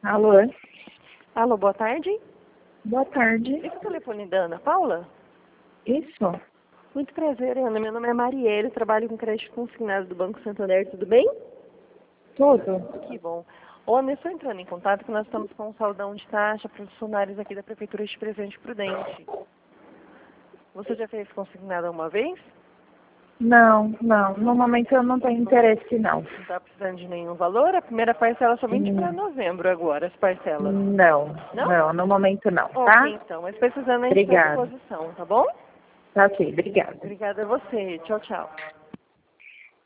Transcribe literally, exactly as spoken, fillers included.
Alô? Alô, boa tarde. Boa tarde. Esse é o telefone da Ana Paula? Isso? Muito prazer, Ana. Meu nome é Marielle, trabalho com crédito consignado do Banco Santander, tudo bem? Tudo? Que bom. Ô, Ana, eu estou entrando em contato porque nós estamos com um saldão de taxa para os funcionários aqui da Prefeitura de Presidente Prudente. Você já fez consignado uma vez? Não, não. No momento eu não tenho interesse, não. Não está precisando de nenhum valor? A primeira parcela é somente Hum. para novembro agora, as parcelas. Não, Não? não, no momento não, Ok, tá? então. Mas precisando, a gente está à Obrigada. disposição, tá bom? Tá ok, obrigada. Obrigada a você. Tchau, tchau.